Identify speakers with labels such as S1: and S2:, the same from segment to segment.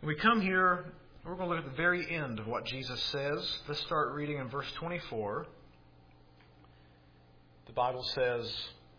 S1: We come here, we're going to look at the very end of what Jesus says. Let's start reading in verse 24. The Bible says,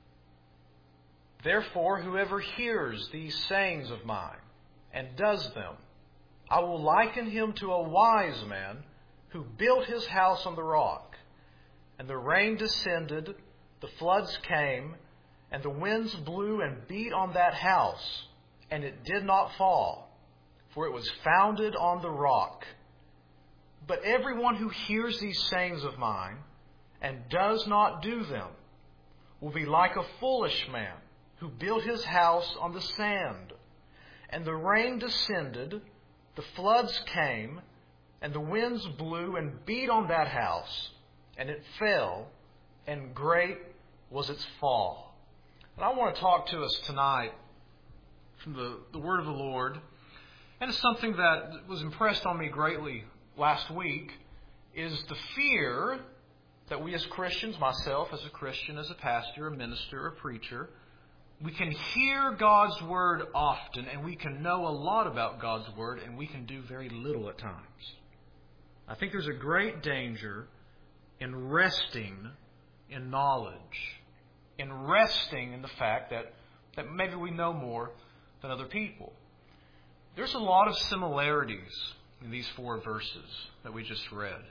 S1: "Therefore, whoever hears these sayings of mine and does them, I will liken him to a wise man who built his house on the rock. And the rain descended, the floods came, and the winds blew and beat on that house, and it did not fall, for it was founded on the rock. But everyone who hears these sayings of mine and does not do them will be like a foolish man who built his house on the sand. And the rain descended, the floods came, and the winds blew and beat on that house, and it fell, and great was its fall." And I want to talk to us tonight from the Word of the Lord. And it's something that was impressed on me greatly last week, is the fear that we as Christians, myself as a Christian, as a pastor, a minister, a preacher, we can hear God's Word often, and we can know a lot about God's Word, and we can do very little at times. I think there's a great danger in resting in knowledge, in resting in the fact that maybe we know more than other people. There's a lot of similarities in these 4 verses that we just read.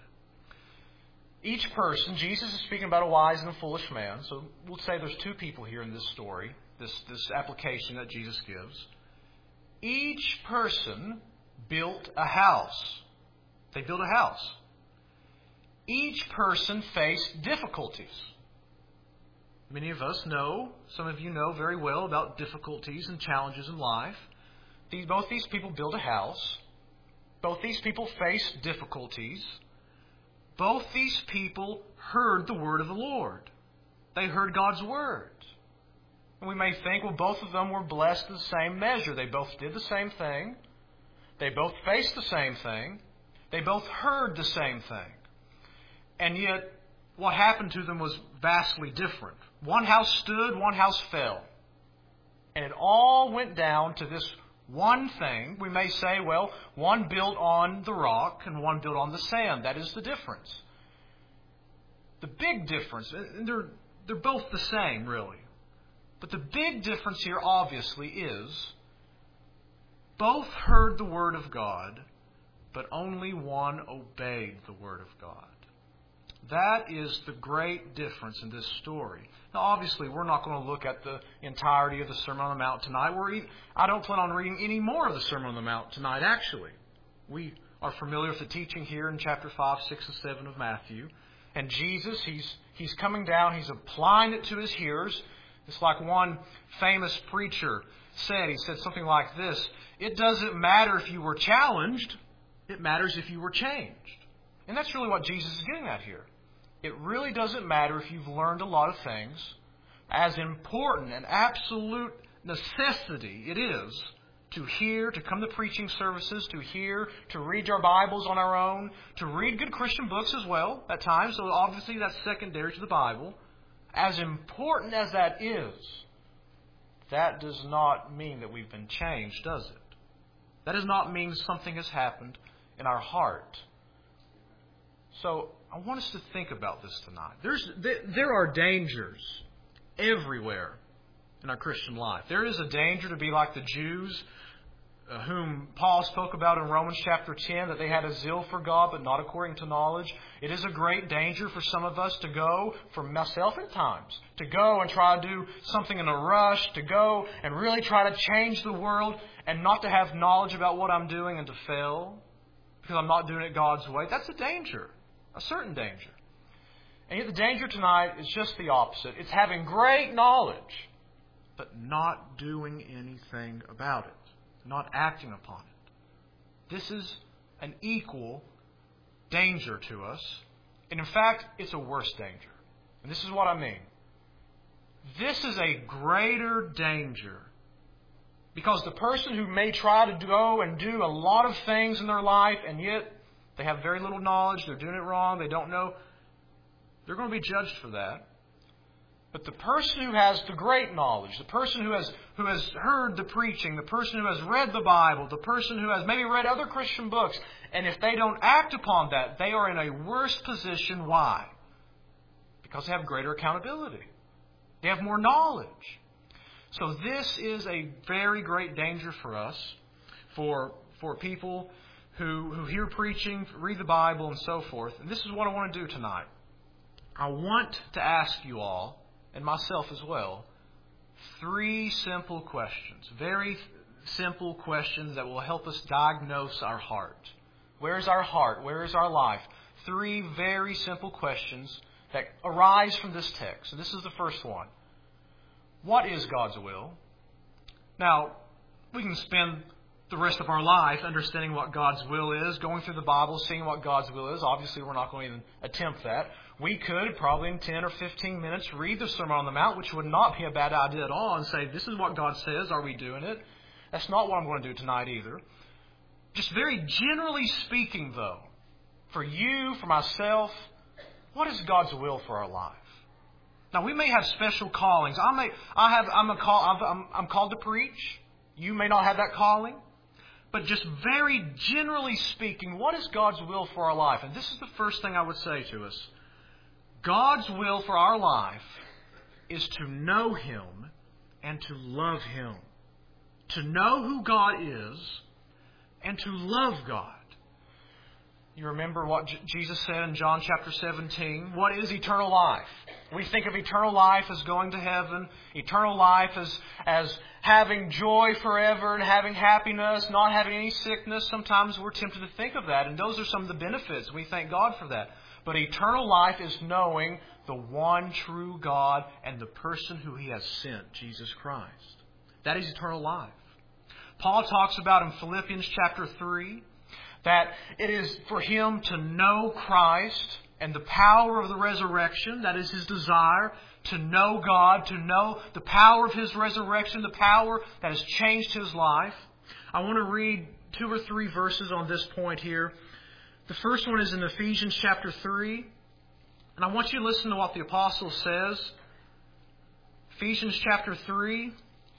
S1: Each person, Jesus is speaking about a wise and a foolish man, so we'll say there's 2 people here in this story, this application that Jesus gives. Each person built a house. They built a house. Each person faced difficulties. Many of us know, some of you know very well about difficulties and challenges in life. Both these people built a house. Both these people faced difficulties. Both these people heard the word of the Lord. They heard God's word. And we may think, well, both of them were blessed in the same measure. They both did the same thing. They both faced the same thing. They both heard the same thing. And yet, what happened to them was vastly different. One house stood, one house fell. And it all went down to this one thing. We may say, well, one built on the rock and one built on the sand. That is the difference. The big difference, and they're both the same, really. But the big difference here, obviously, is both heard the word of God, but only one obeyed the word of God. That is the great difference in this story. Now, obviously, we're not going to look at the entirety of the Sermon on the Mount tonight. I don't plan on reading any more of the Sermon on the Mount tonight, actually. We are familiar with the teaching here in chapter 5, 6, and 7 of Matthew. And Jesus, he's coming down, he's applying it to his hearers. It's like one famous preacher said. He said something like this: "It doesn't matter if you were challenged, it matters if you were changed." And that's really what Jesus is getting at here. It really doesn't matter if you've learned a lot of things. As important and absolute necessity it is to hear, to come to preaching services, to hear, to read our Bibles on our own, to read good Christian books as well at times. So obviously that's secondary to the Bible. As important as that is, that does not mean that we've been changed, does it? That does not mean something has happened in our heart. So I want us to think about this tonight. There are dangers everywhere in our Christian life. There is a danger to be like the Jews whom Paul spoke about in Romans chapter 10, that they had a zeal for God but not according to knowledge. It is a great danger for some of us to go, for myself at times, to go and try to do something in a rush, to go and really try to change the world and not to have knowledge about what I'm doing and to fail because I'm not doing it God's way. That's a danger, a certain danger. And yet the danger tonight is just the opposite. It's having great knowledge but not doing anything about it. Not acting upon it. This is an equal danger to us. And in fact, it's a worse danger. And this is what I mean. This is a greater danger. Because the person who may try to go and do a lot of things in their life, and yet they have very little knowledge, they're doing it wrong, they don't know, they're going to be judged for that. But the person who has the great knowledge, the person who has heard the preaching, the person who has read the Bible, the person who has maybe read other Christian books, and if they don't act upon that, they are in a worse position. Why? Because they have greater accountability. They have more knowledge. So this is a very great danger for us, for people who hear preaching, read the Bible, and so forth. And this is what I want to do tonight. I want to ask you all, and myself as well, 3 simple questions. Very simple questions that will help us diagnose our heart. Where is our heart? Where is our life? 3 very simple questions that arise from this text. So this is the first one. What is God's will? Now, we can spend the rest of our life understanding what God's will is, going through the Bible, seeing what God's will is. Obviously, we're not going to even attempt that. We could, probably in 10 or 15 minutes, read the Sermon on the Mount, which would not be a bad idea at all, and say, this is what God says. Are we doing it? That's not what I'm going to do tonight either. Just very generally speaking, though, for you, for myself, what is God's will for our life? Now, we may have special callings. I'm called to preach. You may not have that calling. But just very generally speaking, what is God's will for our life? And this is the first thing I would say to us. God's will for our life is to know Him and to love Him. To know who God is and to love God. You remember what Jesus said in John chapter 17. What is eternal life? We think of eternal life as going to heaven. Eternal life as having joy forever and having happiness, not having any sickness. Sometimes we're tempted to think of that. And those are some of the benefits. We thank God for that. But eternal life is knowing the one true God and the person who He has sent, Jesus Christ. That is eternal life. Paul talks about in Philippians chapter 3 that it is for him to know Christ and the power of the resurrection. That is his desire, to know God, to know the power of His resurrection, the power that has changed his life. I want to read 2 or 3 verses on this point here. The first one is in Ephesians chapter 3. And I want you to listen to what the apostle says. Ephesians chapter 3,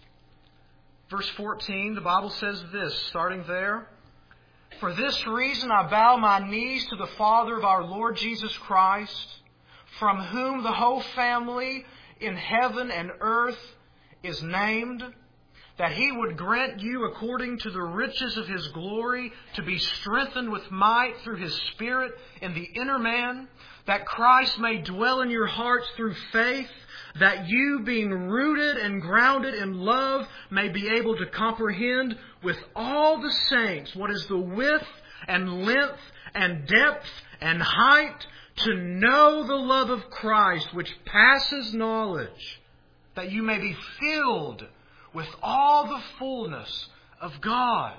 S1: verse 14. The Bible says this, starting there. For this reason I bow my knees to the Father of our Lord Jesus Christ, from whom the whole family in heaven and earth is named, that He would grant you according to the riches of His glory to be strengthened with might through His Spirit in the inner man, that Christ may dwell in your hearts through faith, that you, being rooted and grounded in love, may be able to comprehend with all the saints what is the width and length and depth and height, to know the love of Christ which passes knowledge, that you may be filled with all the fullness of God.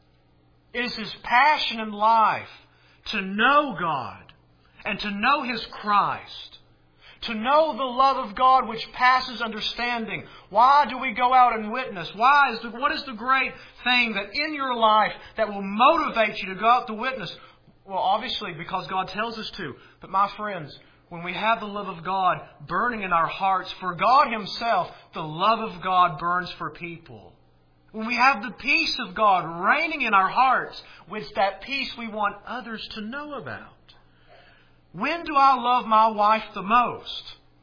S1: It is His passion in life to know God and to know His Christ. To know the love of God which passes understanding. Why do we go out and witness? What is the great thing that in your life that will motivate you to go out to witness? Well, obviously, because God tells us to. But my friends, when we have the love of God burning in our hearts for God Himself, the love of God burns for people. When we have the peace of God reigning in our hearts, it's that peace we want others to know about. When do I love my wife the most?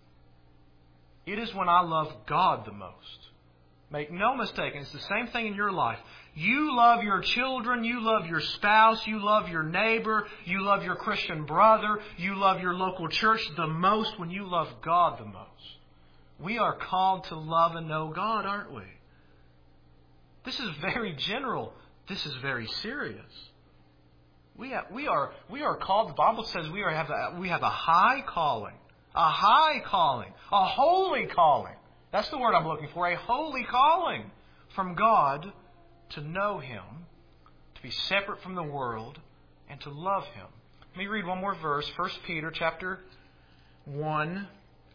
S1: It is when I love God the most. Make no mistake, it's the same thing in your life. You love your children, you love your spouse, you love your neighbor, you love your Christian brother, you love your local church the most when you love God the most. We are called to love and know God, aren't we? This is very general. This is very serious. We are called. The Bible says we have a high calling, a holy calling. That's the word I'm looking for. A holy calling from God to know Him, to be separate from the world, and to love Him. Let me read one more verse. 1 Peter chapter 1.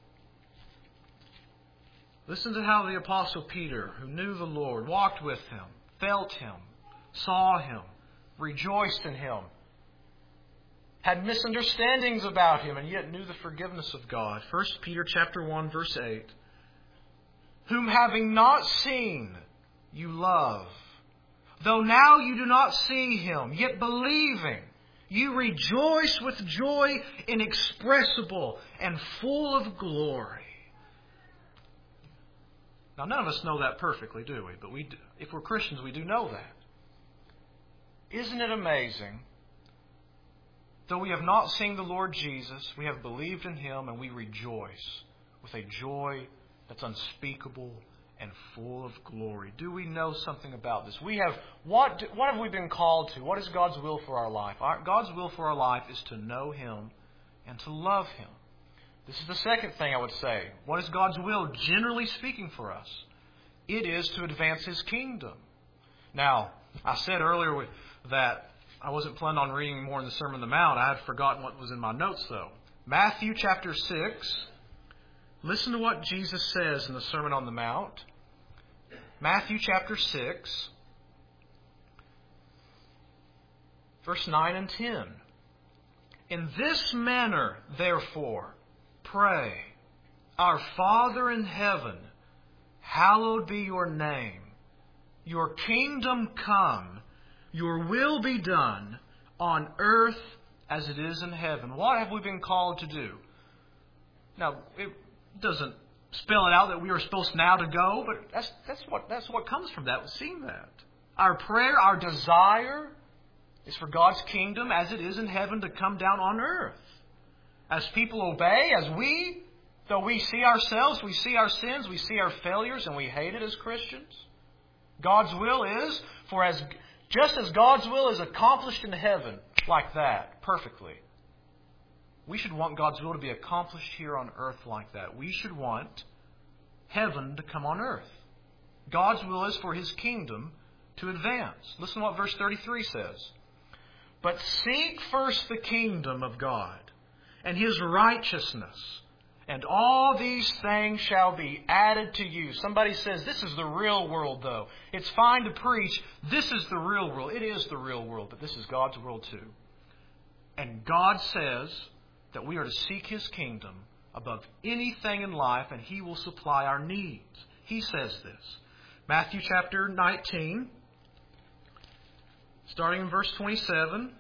S1: Listen to how the Apostle Peter, who knew the Lord, walked with Him, felt Him, saw Him, rejoiced in Him, had misunderstandings about Him, and yet knew the forgiveness of God. 1 Peter chapter 1, verse 8. Whom having not seen, you love. Though now you do not see Him, yet believing, you rejoice with joy inexpressible and full of glory. Now, none of us know that perfectly, do we? But if we're Christians, we do know that. Isn't it amazing? Though we have not seen the Lord Jesus, we have believed in Him, and we rejoice with a joy that's unspeakable and full of glory. Do we know something about this? What have we been called to? What is God's will for our life? God's will for our life is to know Him and to love Him. This is the second thing I would say. What is God's will, generally speaking, for us? It is to advance His kingdom. Now, I said earlier that I wasn't planning on reading more in the Sermon on the Mount. I had forgotten what was in my notes, though. Matthew chapter 6. Listen to what Jesus says in the Sermon on the Mount. Matthew chapter 6, verse 9 and 10. In this manner, therefore, pray, Our Father in heaven, hallowed be your name. Your kingdom come, your will be done on earth as it is in heaven. What have we been called to do? Now, it doesn't spell it out that we are supposed now to go, but that's what comes from that, seeing that. Our prayer, our desire is for God's kingdom as it is in heaven to come down on earth. As people obey, though we see ourselves, we see our sins, we see our failures, and we hate it as Christians. God's will is, just as God's will is accomplished in heaven, like that, perfectly, we should want God's will to be accomplished here on earth like that. We should want heaven to come on earth. God's will is for His kingdom to advance. Listen to what verse 33 says. But seek first the kingdom of God and His righteousness, and all these things shall be added to you. Somebody says, this is the real world, though. It's fine to preach, this is the real world. It is the real world, but this is God's world too. And God says that we are to seek His kingdom above anything in life, and He will supply our needs. He says this. Matthew chapter 19, starting in verse 27.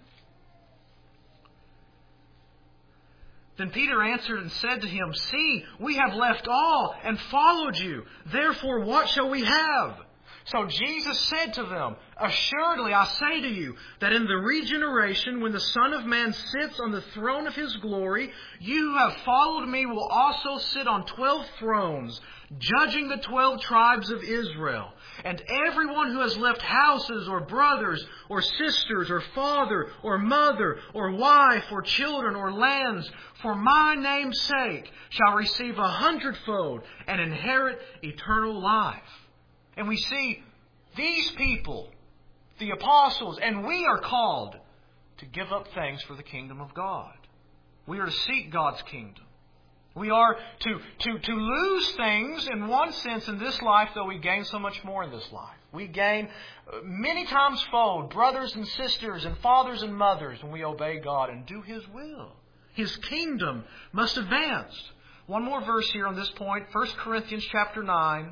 S1: Then Peter answered and said to him, See, we have left all and followed you. Therefore, what shall we have? So Jesus said to them, Assuredly, I say to you, that in the regeneration, when the Son of Man sits on the throne of His glory, you who have followed me will also sit on 12 thrones, judging the 12 tribes of Israel. And everyone who has left houses or brothers or sisters or father or mother or wife or children or lands for my name's sake shall receive 100-fold and inherit eternal life. And we see these people, the apostles, and we are called to give up things for the kingdom of God. We are to seek God's kingdom. We are to lose things in one sense in this life, though we gain so much more in this life. We gain many times fold, brothers and sisters and fathers and mothers, when we obey God and do His will. His kingdom must advance. One more verse here on this point, 1 Corinthians chapter 9.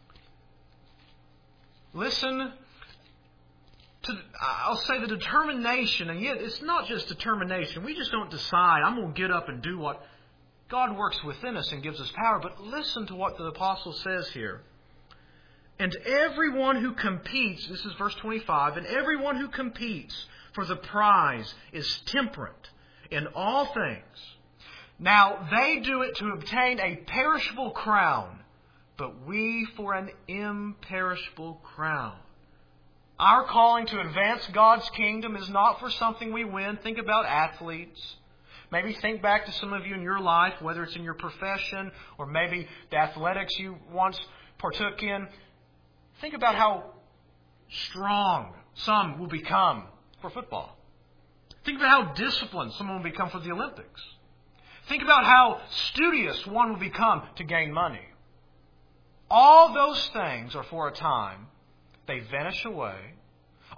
S1: Listen to, I'll say, the determination, and yet it's not just determination. We just don't decide, I'm going to get up and do what God works within us and gives us power. But listen to what the apostle says here. And everyone who competes, this is verse 25, and everyone who competes for the prize is temperate in all things. Now they do it to obtain a perishable crown, but we for an imperishable crown. Our calling to advance God's kingdom is not for something we win. Think about athletes. Maybe think back to some of you in your life, whether it's in your profession or maybe the athletics you once partook in. Think about how strong some will become for football. Think about how disciplined someone will become for the Olympics. Think about how studious one will become to gain money. All those things are for a time. They vanish away.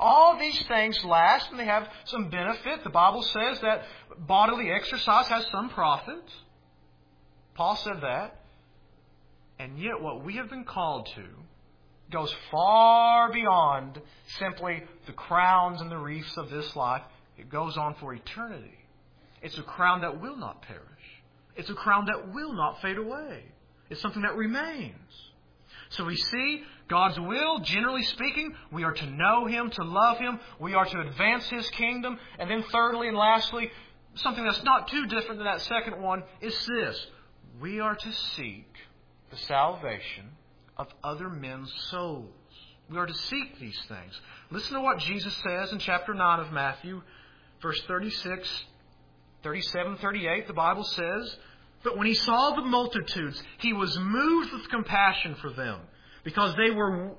S1: All these things last and they have some benefit. The Bible says that bodily exercise has some profit. Paul said that. And yet what we have been called to goes far beyond simply the crowns and the wreaths of this life. It goes on for eternity. It's a crown that will not perish. It's a crown that will not fade away. It's something that remains. So we see God's will, generally speaking, we are to know Him, to love Him. We are to advance His kingdom. And then thirdly and lastly, something that's not too different than that second one is this. We are to seek the salvation of other men's souls. We are to seek these things. Listen to what Jesus says in chapter 9 of Matthew, verse 36, 37, 38. The Bible says, "But when He saw the multitudes, He was moved with compassion for them, because they were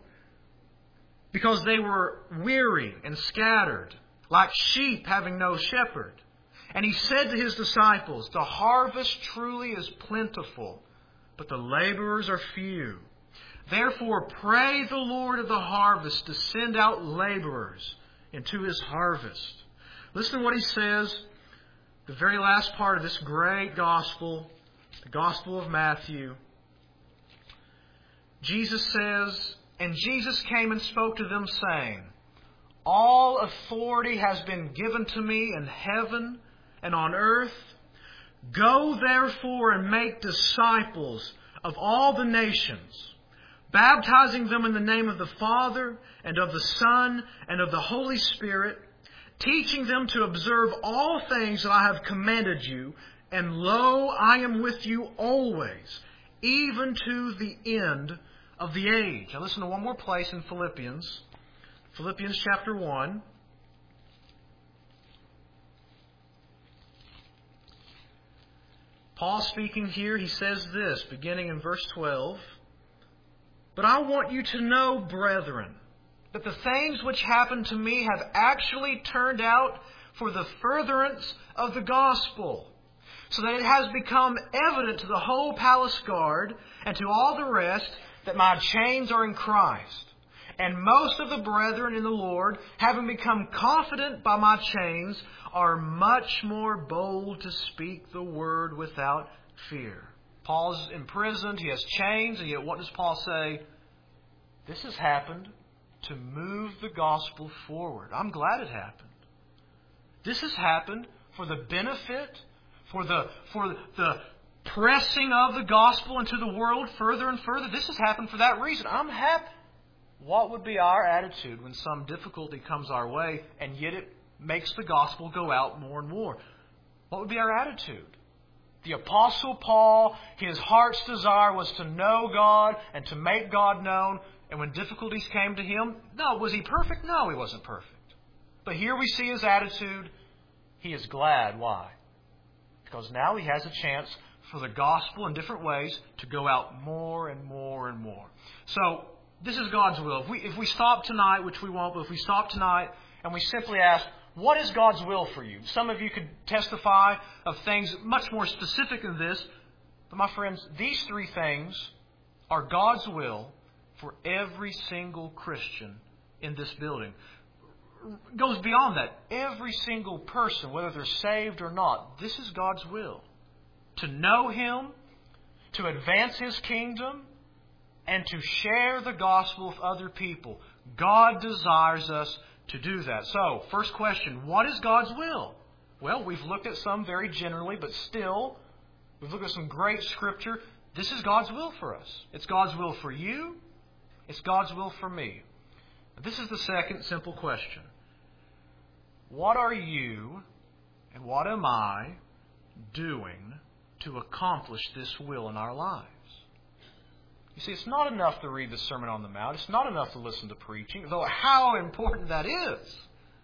S1: weary and scattered, like sheep having no shepherd. And He said to His disciples, 'The harvest truly is plentiful, but the laborers are few. Therefore pray the Lord of the harvest to send out laborers into His harvest.'" Listen to what He says, the very last part of this great gospel, the Gospel of Matthew. Jesus says, "And Jesus came and spoke to them, saying, 'All authority has been given to me in heaven and on earth. Go therefore and make disciples of all the nations, baptizing them in the name of the Father and of the Son and of the Holy Spirit, teaching them to observe all things that I have commanded you. And lo, I am with you always, even to the end of the age.'" Now listen to one more place in Philippians. Philippians chapter 1. Paul speaking here, he says this, beginning in verse 12. "But I want you to know, brethren, that the things which happened to me have actually turned out for the furtherance of the gospel, so that it has become evident to the whole palace guard and to all the rest that my chains are in Christ. And most of the brethren in the Lord, having become confident by my chains, are much more bold to speak the word without fear." Paul's imprisoned, he has chains, and yet what does Paul say? This has happened to move the gospel forward. I'm glad it happened. This has happened for the benefit, for the pressing of the gospel into the world further and further. This has happened for that reason. I'm happy. What would be our attitude when some difficulty comes our way and yet it makes the gospel go out more and more? What would be our attitude? The Apostle Paul, his heart's desire was to know God and to make God known. And when difficulties came to him, no, was he perfect? No, he wasn't perfect. But here we see his attitude. He is glad. Why? Because now he has a chance for the gospel in different ways to go out more and more and more. So, this is God's will. If we stop tonight, which we won't, but if we stop tonight and we simply ask, what is God's will for you? Some of you could testify of things much more specific than this. But my friends, these three things are God's will for every single Christian in this building. It goes beyond that. Every single person, whether they're saved or not, this is God's will. To know Him, to advance His kingdom, and to share the gospel with other people. God desires us to do that. So, first question, what is God's will? Well, we've looked at some very generally, but still, we've looked at some great Scripture. This is God's will for us. It's God's will for you. It's God's will for me. This is the second simple question. What are you and what am I doing to accomplish this will in our lives? You see, it's not enough to read the Sermon on the Mount. It's not enough to listen to preaching, though how important that is.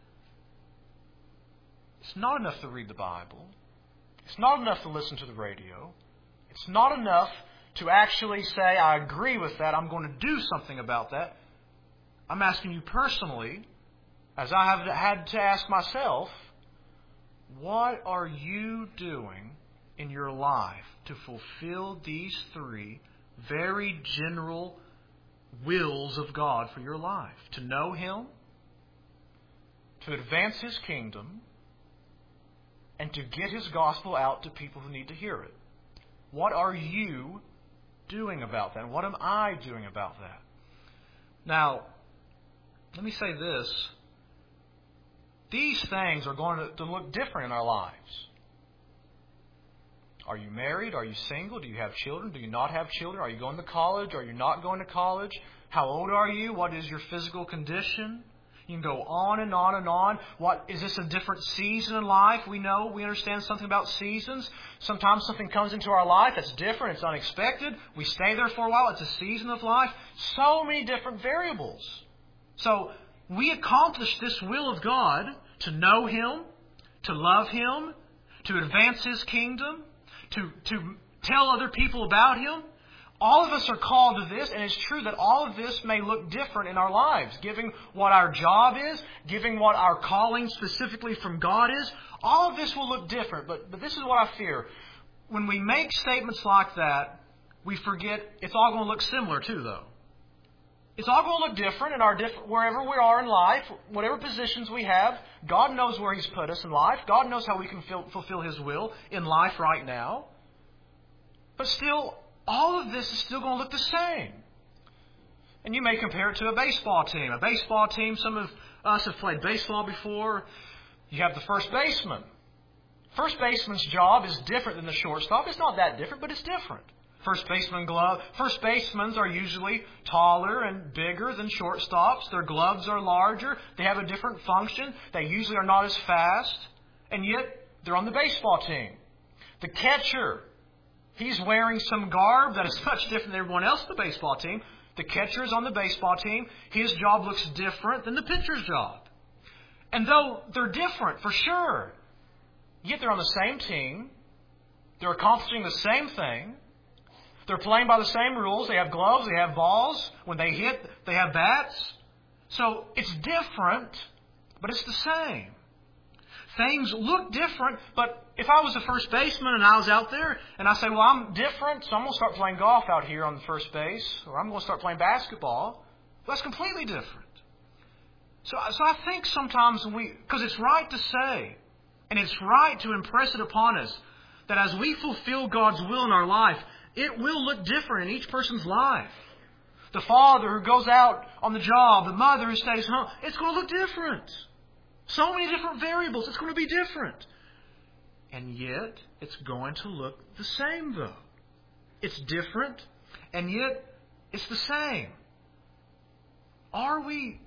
S1: It's not enough to read the Bible. It's not enough to listen to the radio. It's not enough to actually say, I agree with that, I'm going to do something about that. I'm asking you personally, as I have had to ask myself, what are you doing in your life to fulfill these three very general wills of God for your life? To know Him, to advance His kingdom, and to get His gospel out to people who need to hear it. What are you doing about that? And what am I doing about that? Now, let me say this. These things are going to look different in our lives. Are you married? Are you single? Do you have children? Do you not have children? Are you going to college? Are you not going to college? How old are you? What is your physical condition? You can go on and on and on. Is this a different season in life? We understand something about seasons. Sometimes something comes into our life that's different, it's unexpected. We stay there for a while. It's a season of life. So many different variables. So we accomplish this will of God to know Him, to love Him, to advance His kingdom, to tell other people about Him. All of us are called to this, and it's true that all of this may look different in our lives, giving what our job is, giving what our calling specifically from God is. All of this will look different, but this is what I fear. When we make statements like that, we forget it's all going to look similar too, though. It's all going to look different in wherever we are in life, whatever positions we have. God knows where He's put us in life. God knows how we can fulfill His will in life right now. But still, all of this is still going to look the same. And you may compare it to a baseball team. A baseball team, some of us have played baseball before. You have the first baseman. First baseman's job is different than the shortstop. It's not that different, but it's different. First baseman glove. First basemen are usually taller and bigger than shortstops. Their gloves are larger. They have a different function. They usually are not as fast. And yet, they're on the baseball team. The catcher, he's wearing some garb that is much different than everyone else on the baseball team. The catcher is on the baseball team. His job looks different than the pitcher's job. And though they're different, for sure, yet they're on the same team. They're accomplishing the same thing. They're playing by the same rules. They have gloves. They have balls. When they hit, they have bats. So it's different, but it's the same. Things look different, but if I was a first baseman and I was out there and I say, well, I'm different, so I'm going to start playing golf out here on the first base, or I'm going to start playing basketball, well, that's completely different. So I think sometimes because it's right to say, and it's right to impress it upon us, that as we fulfill God's will in our life, it will look different in each person's life. The father who goes out on the job, the mother who stays home, it's going to look different. So many different variables. It's going to be different. And yet, it's going to look the same, though. It's different, and yet, it's the same. Are we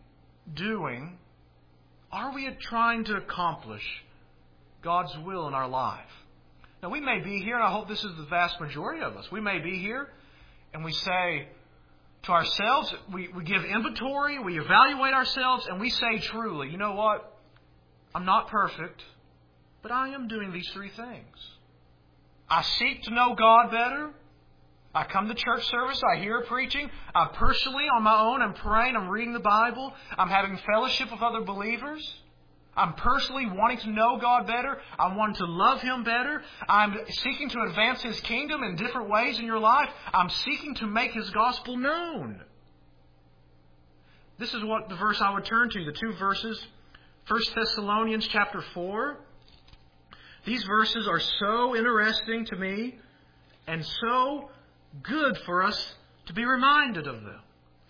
S1: trying to accomplish God's will in our life? Now, we may be here, and I hope this is the vast majority of us. We may be here, and we say to ourselves, we give inventory, we evaluate ourselves, and we say truly, you know what? I'm not perfect, but I am doing these three things. I seek to know God better. I come to church service. I hear preaching. I personally, on my own, I'm praying. I'm reading the Bible. I'm having fellowship with other believers. I'm personally wanting to know God better. I want to love Him better. I'm seeking to advance His kingdom in different ways in your life. I'm seeking to make His gospel known. This is what the verse I would turn to, the two verses. 1 Thessalonians chapter 4. These verses are so interesting to me and so good for us to be reminded of them.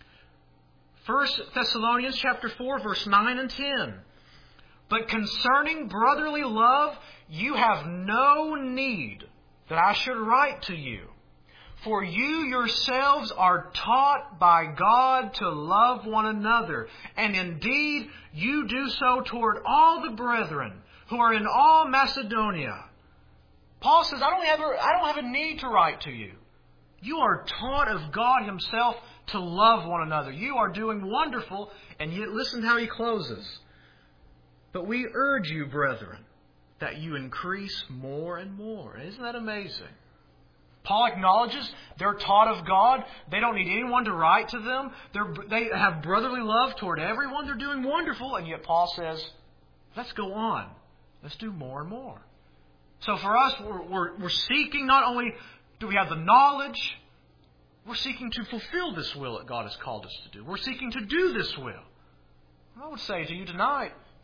S1: 1 Thessalonians chapter 4, verse 9 and 10. But concerning brotherly love, you have no need that I should write to you. For you yourselves are taught by God to love one another. And indeed, you do so toward all the brethren who are in all Macedonia. Paul says, I don't have a need to write to you. You are taught of God Himself to love one another. You are doing wonderful, and yet listen how he closes. But we urge you, brethren, that you increase more and more. Isn't that amazing? Paul acknowledges they're taught of God. They don't need anyone to write to them. They have brotherly love toward everyone. They're doing wonderful. And yet Paul says, let's go on. Let's do more and more. So for us, we're seeking, not only do we have the knowledge, we're seeking to fulfill this will that God has called us to do. We're seeking to do this will. I would say to you tonight,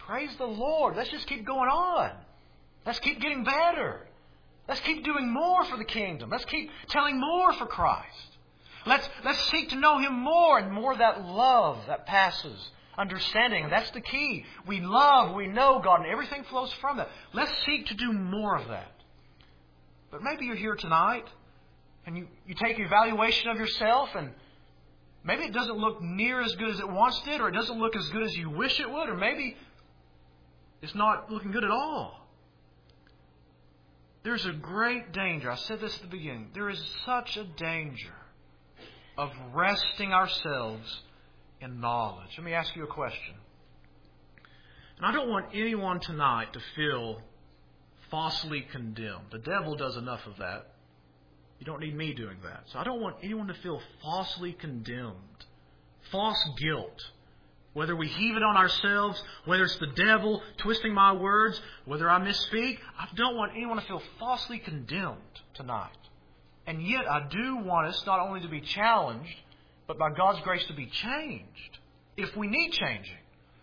S1: praise the Lord. Let's just keep going on. Let's keep getting better. Let's keep doing more for the kingdom. Let's keep telling more for Christ. Let's seek to know Him more and more that love that passes understanding. And that's the key. We love, we know God, and everything flows from that. Let's seek to do more of that. But maybe you're here tonight and you take an evaluation of yourself, and maybe it doesn't look near as good as it once did, or it doesn't look as good as you wish it would, or maybe it's not looking good at all. There's a great danger. I said this at the beginning. There is such a danger of resting ourselves in knowledge. Let me ask you a question. And I don't want anyone tonight to feel falsely condemned. The devil does enough of that. You don't need me doing that. So I don't want anyone to feel falsely condemned. False guilt. Whether we heave it on ourselves, whether it's the devil twisting my words, whether I misspeak, I don't want anyone to feel falsely condemned tonight. And yet I do want us not only to be challenged, but by God's grace to be changed, if we need changing.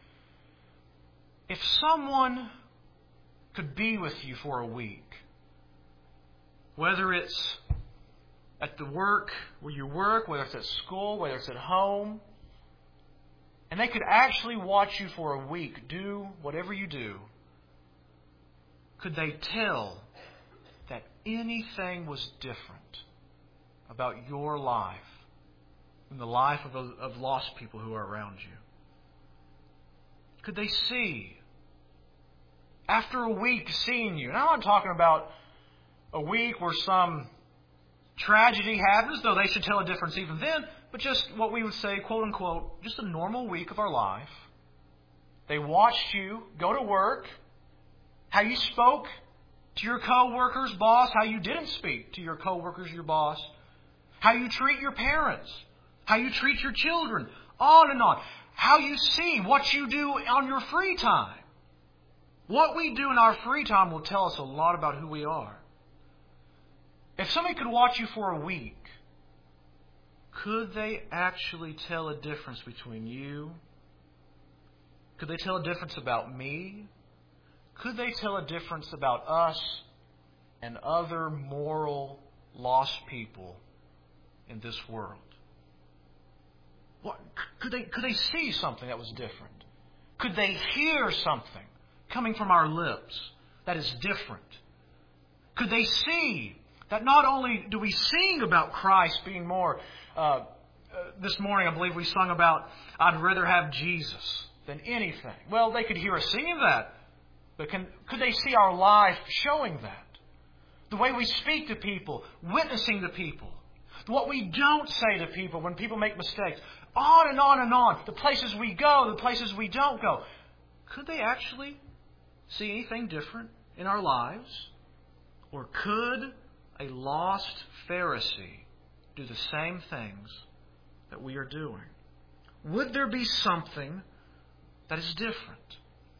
S1: If someone could be with you for a week, whether it's at the work where you work, whether it's at school, whether it's at home, and they could actually watch you for a week do whatever you do, could they tell that anything was different about your life than the life of lost people who are around you? Could they see, after a week seeing you, and I'm not talking about a week where some tragedy happens, though they should tell a difference even then, but just what we would say, quote unquote, just a normal week of our life. They watched you go to work, how you spoke to your co-workers, boss, how you didn't speak to your co-workers, your boss, how you treat your parents, how you treat your children, on and on. How you see, what you do on your free time. What we do in our free time will tell us a lot about who we are. If somebody could watch you for a week, could they actually tell a difference between you? Could they tell a difference about me? Could they tell a difference about us and other moral, lost people in this world? What, could they see something that was different? Could they hear something coming from our lips that is different? Could they see that not only do we sing about Christ being more... this morning, I believe we sung about, I'd rather have Jesus than anything. Well, they could hear us singing that. But could they see our life showing that? The way we speak to people, witnessing to people. What we don't say to people when people make mistakes. On and on and on. The places we go, the places we don't go. Could they actually see anything different in our lives? Or could a lost Pharisee do the same things that we are doing? Would there be something that is different?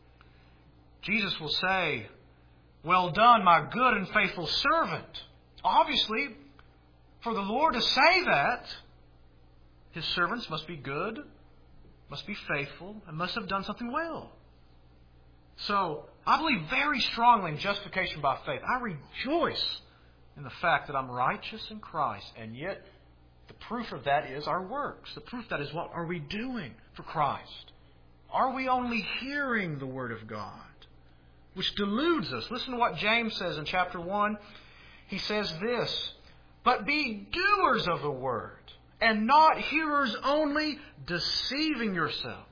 S1: Jesus will say, "Well done, my good and faithful servant." Obviously, for the Lord to say that, His servants must be good, must be faithful, and must have done something well. So, I believe very strongly in justification by faith. I rejoice in the fact that I'm righteous in Christ, and yet the proof of that is our works. The proof of that is, what are we doing for Christ? Are we only hearing the Word of God? Which deludes us. Listen to what James says in chapter 1. He says this, "But be doers of the Word, and not hearers only, deceiving yourselves."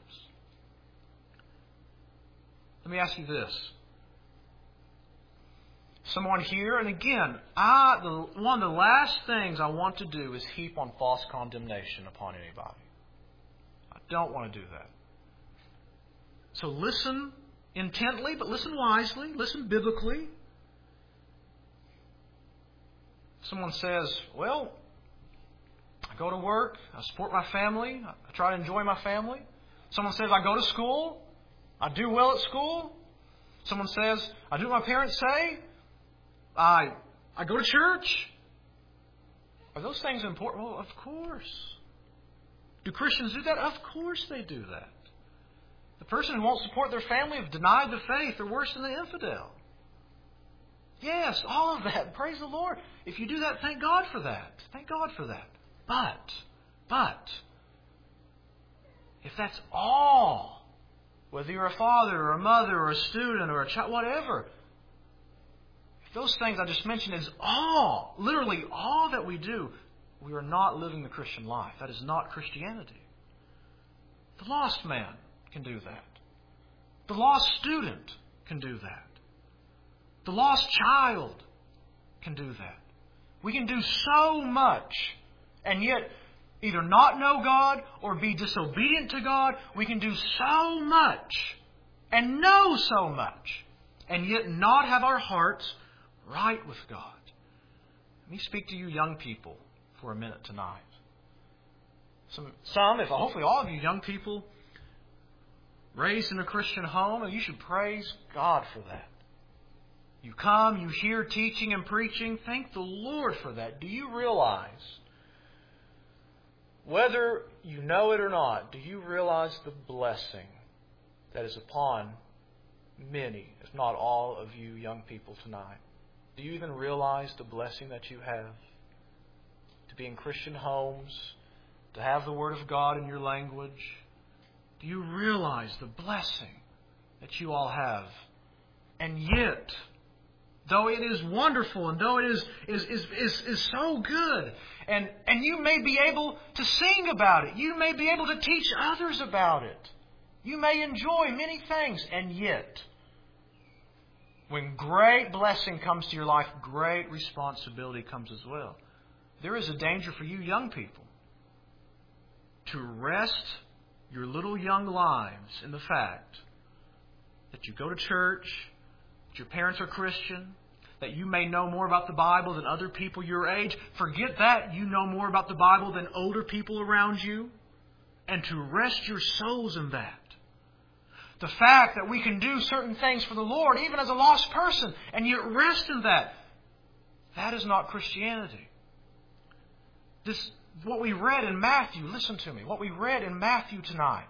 S1: Let me ask you this. Someone here, and again, one of the last things I want to do is heap on false condemnation upon anybody. I don't want to do that. So listen intently, but listen wisely. Listen biblically. Someone says, "Well, I go to work, I support my family, I try to enjoy my family." Someone says, "I go to school, I do well at school." Someone says, "I do what my parents say, I go to church." Are those things important? Well, of course. Do Christians do that? Of course they do that. The person who won't support their family have denied the faith. They're worse than the infidel. Yes, all of that. Praise the Lord. If you do that, thank God for that. Thank God for that. But, if that's all, whether you're a father or a mother or a student or a child, whatever, if those things I just mentioned is all, literally all that we do, we are not living the Christian life. That is not Christianity. The lost man can do that. The lost student can do that. The lost child can do that. We can do so much and yet either not know God or be disobedient to God. We can do so much and know so much and yet not have our hearts right with God. Let me speak to you young people for a minute tonight. Hopefully all of you young people raised in a Christian home, you should praise God for that. You come, you hear teaching and preaching. Thank the Lord for that. Do you realize, whether you know it or not, do you realize the blessing that is upon many, if not all of you young people tonight? Do you even realize the blessing that you have to be in Christian homes, to have the Word of God in your language? Do you realize the blessing that you all have? And yet, though it is wonderful and though it is so good, and you may be able to sing about it, you may be able to teach others about it, you may enjoy many things, and yet, when great blessing comes to your life, great responsibility comes as well. There is a danger for you young people to rest your little young lives in the fact that you go to church, that your parents are Christian, that you may know more about the Bible than other people your age. Forget that. You know more about the Bible than older people around you. And to rest your souls in that. The fact that we can do certain things for the Lord, even as a lost person, and yet rest in that. That is not Christianity. What we read in Matthew, listen to me, what we read in Matthew tonight.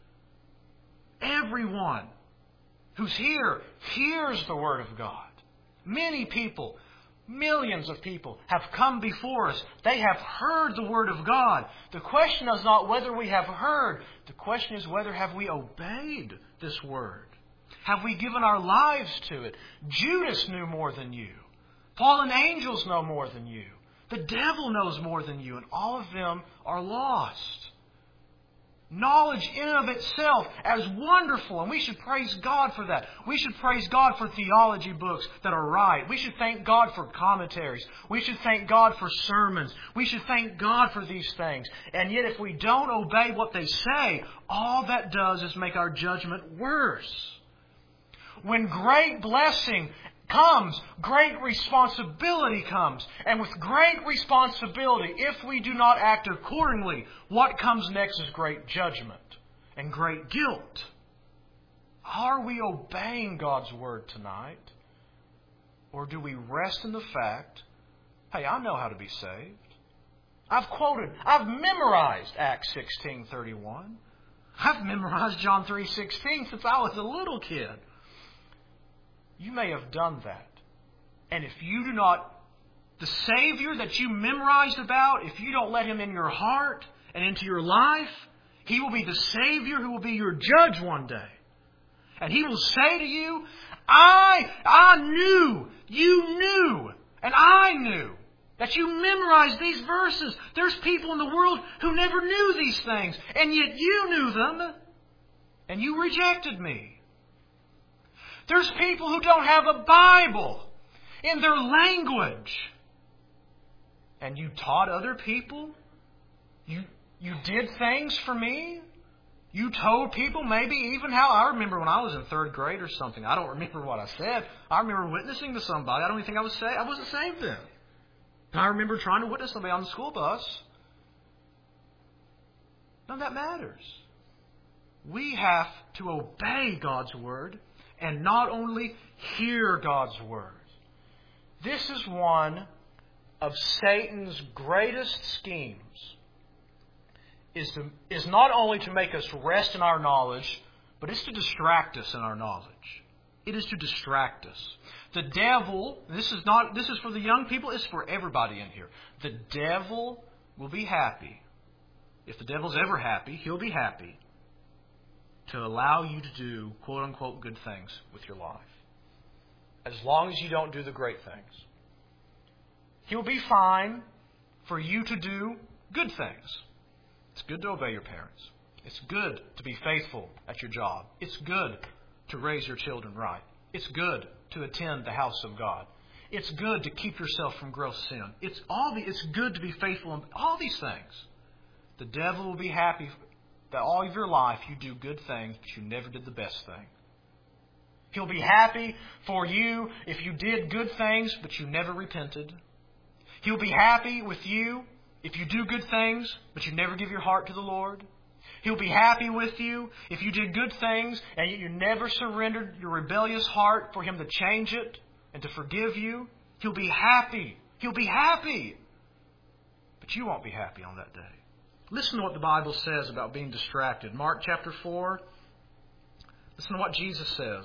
S1: Everyone who's here hears the Word of God. Many people, millions of people have come before us. They have heard the Word of God. The question is not whether we have heard. The question is whether have we obeyed this Word. Have we given our lives to it? Judas knew more than you. Fallen angels know more than you. The devil knows more than you, and all of them are lost. Knowledge in and of itself as wonderful, and we should praise God for that. We should praise God for theology books that are right. We should thank God for commentaries. We should thank God for sermons. We should thank God for these things. And yet if we don't obey what they say, all that does is make our judgment worse. When great blessing comes, great responsibility comes. And with great responsibility, if we do not act accordingly, what comes next is great judgment and great guilt. Are we obeying God's Word tonight? Or do we rest in the fact, hey, I know how to be saved. I've memorized Acts 16:31. I've memorized John 3:16 since I was a little kid. You may have done that. And if you do not, the Savior that you memorized about, if you don't let Him in your heart and into your life, He will be the Savior who will be your judge one day. And He will say to you, I knew, you knew, and I knew that you memorized these verses. There's people in the world who never knew these things, and yet you knew them, and you rejected me. There's people who don't have a Bible in their language. And you taught other people? You did things for me? You told people maybe even how... I remember when I was in 3rd grade or something. I don't remember what I said. I remember witnessing to somebody. I don't even think I wasn't saved then. I remember trying to witness somebody on the school bus. None of that matters. We have to obey God's Word. And not only hear God's Word. This is one of Satan's greatest schemes. Is not only to make us rest in our knowledge, but it's to distract us in our knowledge. It is to distract us. The devil, this is for the young people, it's for everybody in here. The devil will be happy. If the devil's ever happy, he'll be happy to allow you to do, quote unquote, good things with your life. As long as you don't do the great things. He'll be fine for you to do good things. It's good to obey your parents. It's good to be faithful at your job. It's good to raise your children right. It's good to attend the house of God. It's good to keep yourself from gross sin. It's good to be faithful in all these things. The devil will be happy that all of your life you do good things, but you never did the best thing. He'll be happy for you if you did good things, but you never repented. He'll be happy with you if you do good things, but you never give your heart to the Lord. He'll be happy with you if you did good things and yet you never surrendered your rebellious heart for Him to change it and to forgive you. He'll be happy. He'll be happy. But you won't be happy on that day. Listen to what the Bible says about being distracted. Mark chapter 4. Listen to what Jesus says.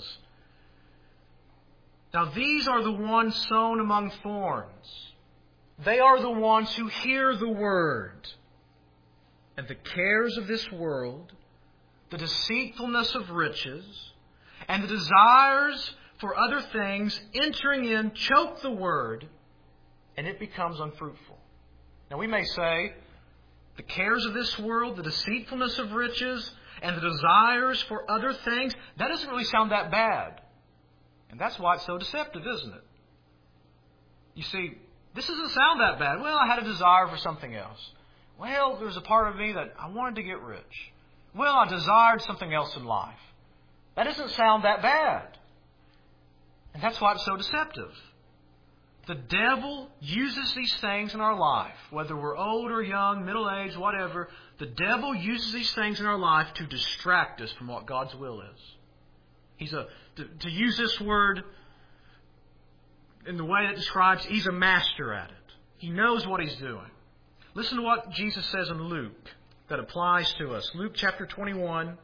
S1: Now these are the ones sown among thorns. They are the ones who hear the word. And the cares of this world, the deceitfulness of riches, and the desires for other things entering in choke the word, and it becomes unfruitful. Now we may say, the cares of this world, the deceitfulness of riches, and the desires for other things, that doesn't really sound that bad. And that's why it's so deceptive, isn't it? You see, this doesn't sound that bad. Well, I had a desire for something else. Well, there's a part of me that I wanted to get rich. Well, I desired something else in life. That doesn't sound that bad. And that's why it's so deceptive. The devil uses these things in our life, whether we're old or young, middle-aged, whatever. The devil uses these things in our life to distract us from what God's will is. To use this word in the way it describes, he's a master at it. He knows what he's doing. Listen to what Jesus says in Luke that applies to us. Luke chapter 21.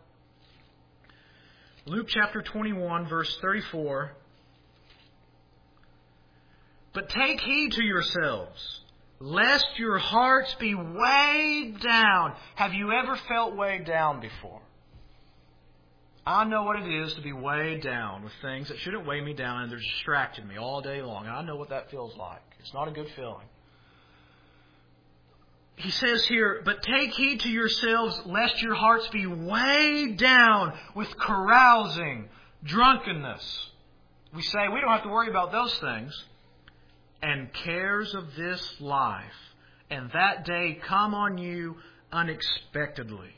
S1: Luke chapter 21, verse 34. But take heed to yourselves, lest your hearts be weighed down. Have you ever felt weighed down before? I know what it is to be weighed down with things that shouldn't weigh me down and they're distracting me all day long. I know what that feels like. It's not a good feeling. He says here, but take heed to yourselves, lest your hearts be weighed down with carousing, drunkenness. We say we don't have to worry about those things. And cares of this life, and that day come on you unexpectedly.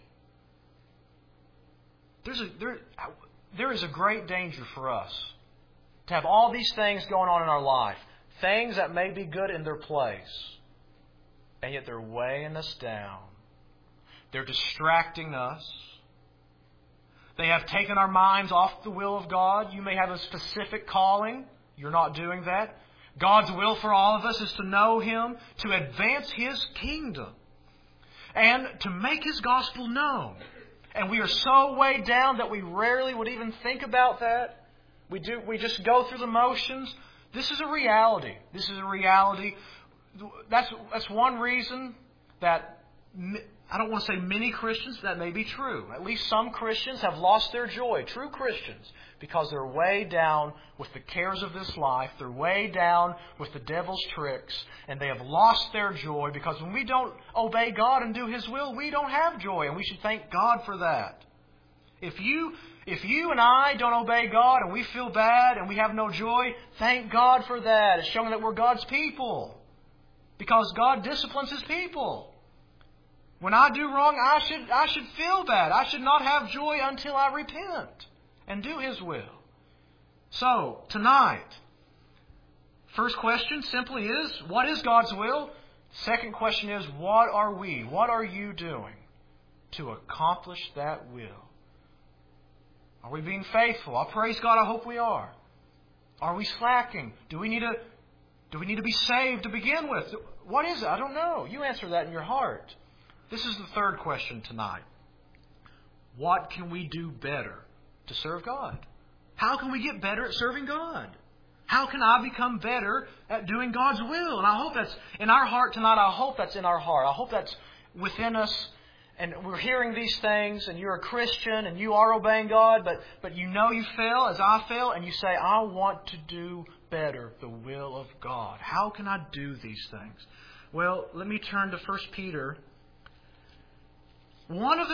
S1: There is a great danger for us to have all these things going on in our life, things that may be good in their place, and yet they're weighing us down. They're distracting us. They have taken our minds off the will of God. You may have a specific calling. You're not doing that. God's will for all of us is to know Him, to advance His kingdom, and to make His gospel known. And we are so weighed down that we rarely would even think about that. We just go through the motions. This is a reality. This is a reality. That's one reason that, I don't want to say many Christians, that may be true. At least some Christians have lost their joy, true Christians, because they're weighed down with the cares of this life. They're weighed down with the devil's tricks, and they have lost their joy because when we don't obey God and do His will, we don't have joy, and we should thank God for that. If you and I don't obey God and we feel bad and we have no joy, thank God for that. It's showing that we're God's people, because God disciplines His people. When I do wrong, I should feel bad. I should not have joy until I repent and do His will. So, tonight, first question simply is, what is God's will? Second question is, what are you doing to accomplish that will? Are we being faithful? I praise God, I hope we are. Are we slacking? Do we need to be saved to begin with? What is it? I don't know. You answer that in your heart. This is the third question tonight. What can we do better to serve God? How can we get better at serving God? How can I become better at doing God's will? And I hope that's in our heart tonight. I hope that's in our heart. I hope that's within us. And we're hearing these things, and you're a Christian, and you are obeying God, but you know you fail as I fail, and you say, I want to do better the will of God. How can I do these things? Well, let me turn to 1 Peter. One of the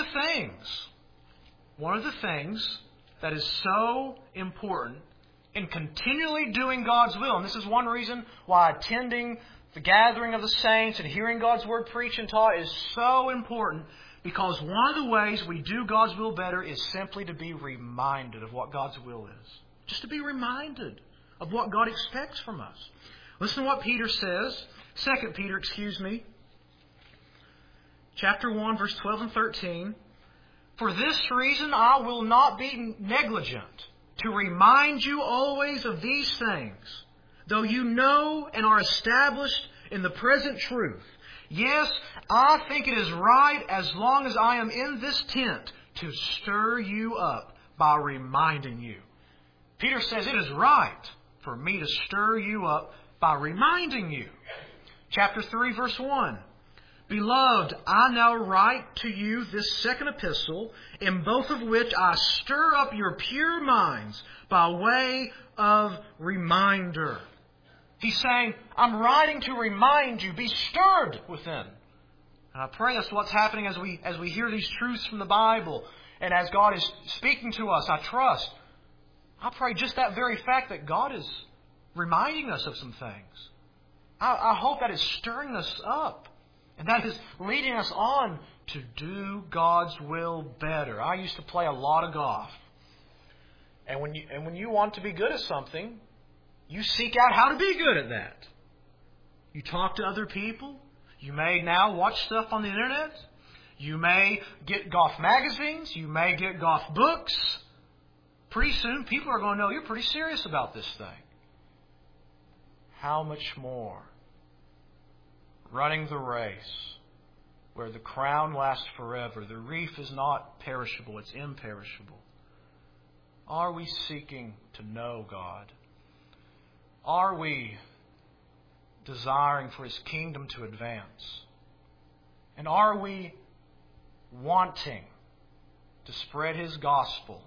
S1: things that is so important in continually doing God's will, and this is one reason why attending the gathering of the saints and hearing God's Word preached and taught is so important, because one of the ways we do God's will better is simply to be reminded of what God's will is. Just to be reminded of what God expects from us. Listen to what Peter says. 2 Peter, chapter 1, verse 12 and 13. For this reason I will not be negligent to remind you always of these things, though you know and are established in the present truth. Yes, I think it is right, as long as I am in this tent, to stir you up by reminding you. Peter says it is right for me to stir you up by reminding you. Chapter 3, verse 1. Beloved, I now write to you this second epistle, in both of which I stir up your pure minds by way of reminder. He's saying, I'm writing to remind you, be stirred within. And I pray that's what's happening as we hear these truths from the Bible, and as God is speaking to us, I trust. I pray just that very fact that God is reminding us of some things. I hope that is stirring us up. And that is leading us on to do God's will better. I used to play a lot of golf. And when you want to be good at something, you seek out how to be good at that. You talk to other people. You may now watch stuff on the internet. You may get golf magazines. You may get golf books. Pretty soon people are going to know you're pretty serious about this thing. How much more? Running the race, where the crown lasts forever. The wreath is not perishable, it's imperishable. Are we seeking to know God? Are we desiring for His kingdom to advance? And are we wanting to spread His gospel?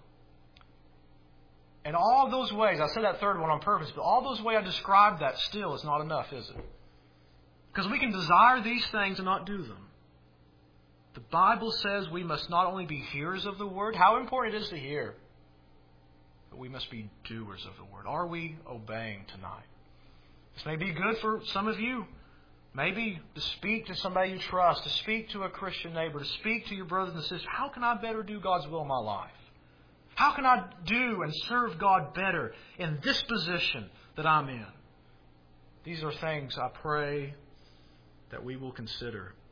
S1: And all those ways, I said that third one on purpose, but all those ways I described that still is not enough, is it? Because we can desire these things and not do them. The Bible says we must not only be hearers of the Word, how important it is to hear, but we must be doers of the Word. Are we obeying tonight? This may be good for some of you. Maybe to speak to somebody you trust, to speak to a Christian neighbor, to speak to your brothers and sisters. How can I better do God's will in my life? How can I do and serve God better in this position that I'm in? These are things I pray that we will consider.